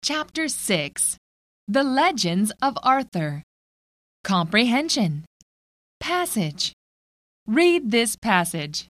Chapter 6. The Legends of Arthur. Comprehension. Passage. Read this passage.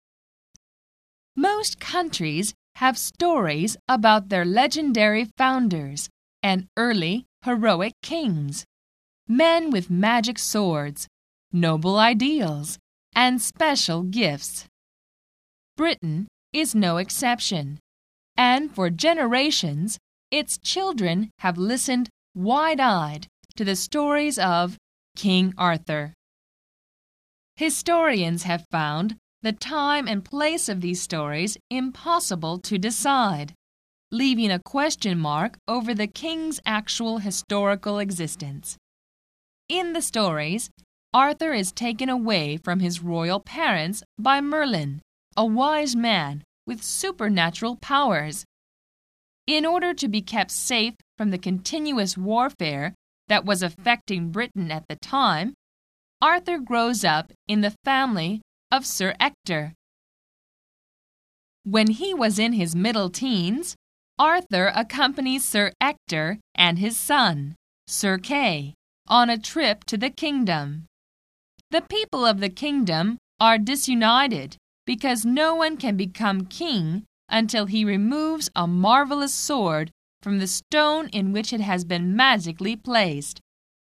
Most countries have stories about their legendary founders and early heroic kings, men with magic swords, noble ideals, and special gifts. Britain is no exception, and for generations, its children have listened wide-eyed to the stories of King Arthur. Historians have found the time and place of these stories impossible to decide, leaving a question mark over the king's actual historical existence. In the stories, Arthur is taken away from his royal parents by Merlin, a wise man with supernatural powers. In order to be kept safe from the continuous warfare that was affecting Britain at the time, Arthur grows up in the family of Sir Ector. When he was in his middle teens, Arthur accompanies Sir Ector and his son, Sir Kay, on a trip to the kingdom. The people of the kingdom are disunited because no one can become king until he removes a marvelous sword from the stone in which it has been magically placed.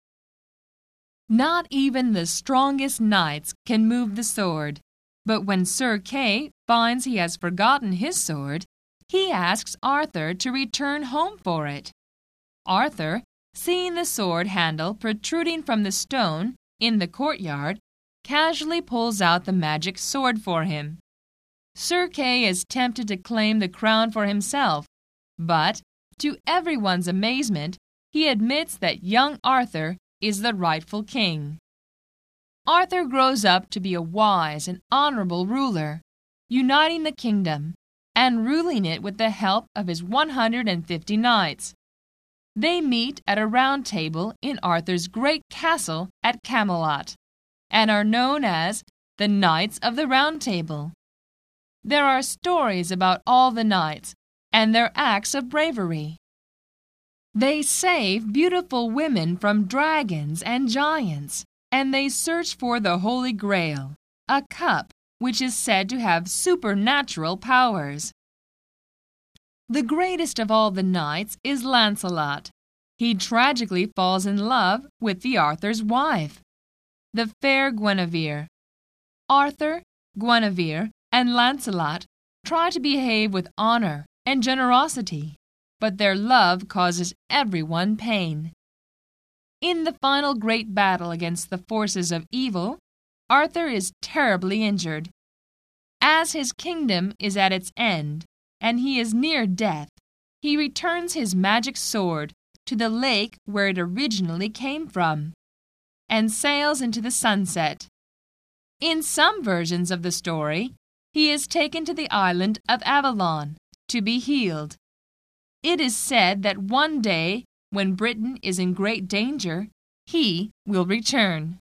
Not even the strongest knights can move the sword, but when Sir Kay finds he has forgotten his sword, he asks Arthur to return home for it. Arthur, seeing the sword handle protruding from the stone in the courtyard, casually pulls out the magic sword for him. Sir Kay is tempted to claim the crown for himself, but, to everyone's amazement, he admits that young Arthur is the rightful king. Arthur grows up to be a wise and honorable ruler, uniting the kingdom and ruling it with the help of his 150 knights. They meet at a round table in Arthur's great castle at Camelot, and are known as the Knights of the Round Table. There are stories about all the knights and their acts of bravery. They save beautiful women from dragons and giants, and they search for the Holy Grail, a cup which is said to have supernatural powers. The greatest of all the knights is Lancelot. He tragically falls in love with the Arthur's wife, the fair Guinevere. Arthur, Guinevere, and Lancelot try to behave with honor and generosity, but their love causes everyone pain. In the final great battle against the forces of evil, Arthur is terribly injured. As his kingdom is at its end, and he is near death, he returns his magic sword to the lake where it originally came from, and sails into the sunset. In some versions of the story, he is taken to the island of Avalon to be healed. It is said that one day, when Britain is in great danger, he will return.